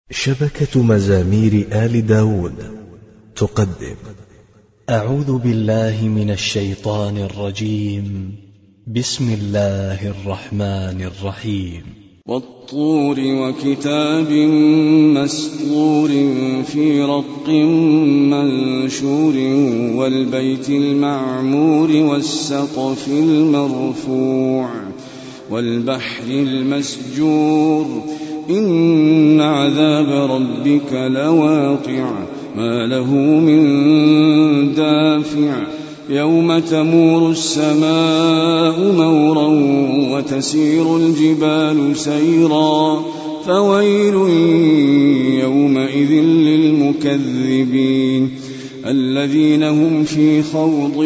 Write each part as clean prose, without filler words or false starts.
شبكة مزامير آل داود تقدم أعوذ بالله من الشيطان الرجيم. بسم الله الرحمن الرحيم. والطور وكتاب مسطور في رق منشور والبيت المعمور والسقف المرفوع والبحر المسجور إن عذاب ربك لواقع ما له من دافع يوم تمور السماء مورا وتسير الجبال سيرا فويل يومئذ للمكذبين الذين هم في خوض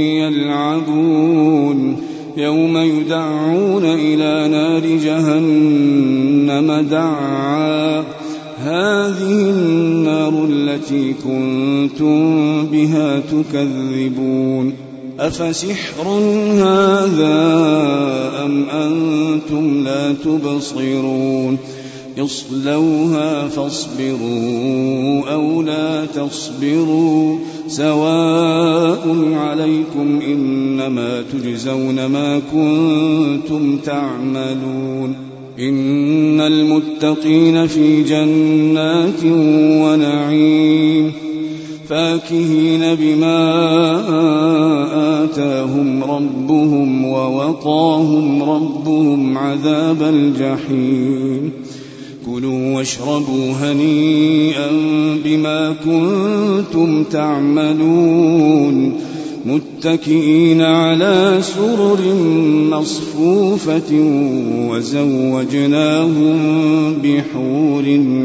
يلعبون يوم يدعون إلى نار جهنم دعا هذه النار التي كنتم بها تكذبون أفسحر هذا أم أنتم لا تبصرون اصلوها فاصبروا أو لا تصبروا سواء عليكم إنما تجزون ما كنتم تعملون إن المتقين في جنات ونعيم فاكهين بما آتاهم ربهم ووقاهم ربهم عذاب الجحيم كلوا واشربوا هنيئا بما كنتم تعملون متكئين على سرر مصفوفة وزوجناهم بحور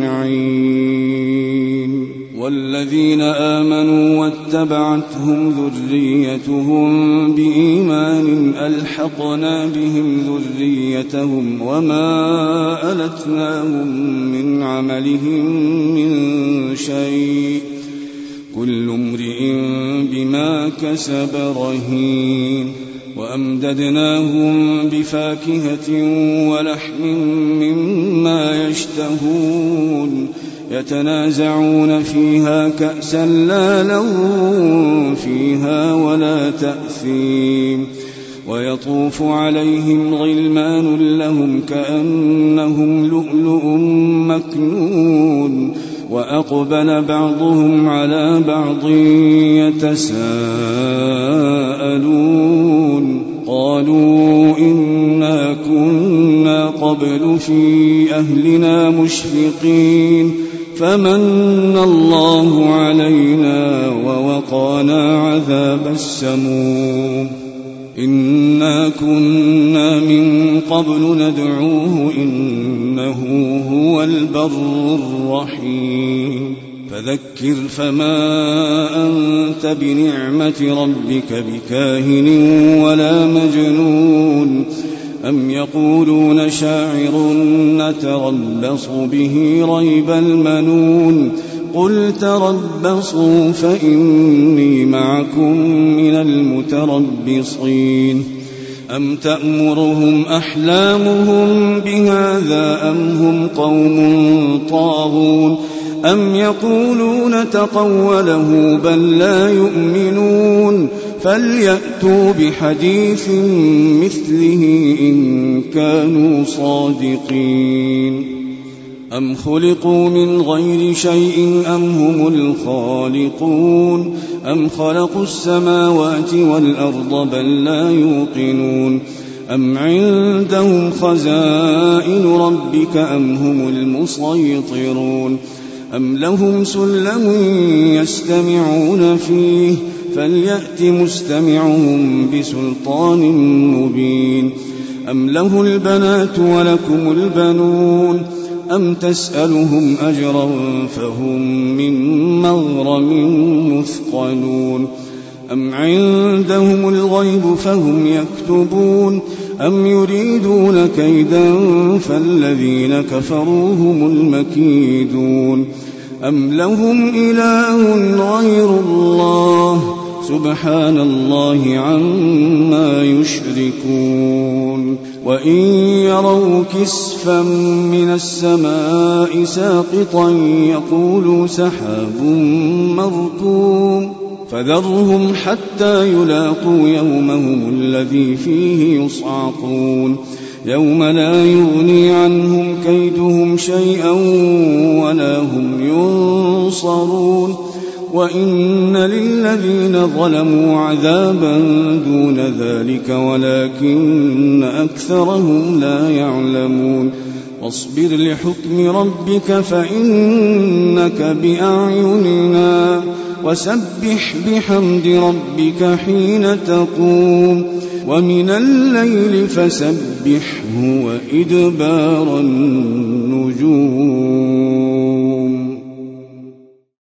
عين والذين آمنوا واتبعتهم ذريتهم بإيمان ألحقنا بهم ذريتهم وما ألتناهم من عملهم من شيء كل امرئ بما كسب رهين وأمددناهم بفاكهة ولحم مما يشتهون يتنازعون فيها كأسا لا لغو فيها ولا تأثيم ويطوف عليهم غلمان لهم كأنهم لؤلؤ مكنون وأقبل بعضهم على بعض يتساءلون قالوا إنا كنا قبل في أهلنا مشفقين فمن الله علينا ووقانا عذاب السموم إنا كنا من قبل ندعوه إنه هو البر الرحيم فذكر فما أنت بنعمة ربك بكاهن ولا مجنون أم يقولون شاعر نتربص به ريب المنون قل تربصوا فإني معكم من المتربصين أم تأمرهم أحلامهم بهذا أم هم قوم طاغون أم يقولون تقوله بل لا يؤمنون فليأتوا بحديث مثله إن كانوا صادقين أم خلقوا من غير شيء أم هم الخالقون أم خلقوا السماوات والأرض بل لا يوقنون أم عندهم خزائن ربك أم هم المسيطرون أم لهم سلم يستمعون فيه فليأت مستمعهم بسلطان مبين أم له البنات ولكم البنون أم تسألهم أجرا فهم من مغرم مثقلون أم عندهم الغيب فهم يكتبون أم يريدون كيدا فالذين كفروا هم المكيدون أم لهم إله غير الله سبحان الله عما يشركون وإن يروا كسفا من السماء ساقطا يقولوا سحاب مركوم فذرهم حتى يلاقوا يومهم الذي فيه يصعقون يوم لا يغني عنهم كيدهم شيئا ولا هم ينصرون وإن للذين ظلموا عذابا دون ذلك ولكن أكثرهم لا يعلمون واصبر لحكم ربك فإنك بأعيننا وسبح بحمد ربك حين تقوم ومن الليل فسبحه وإدبار النجوم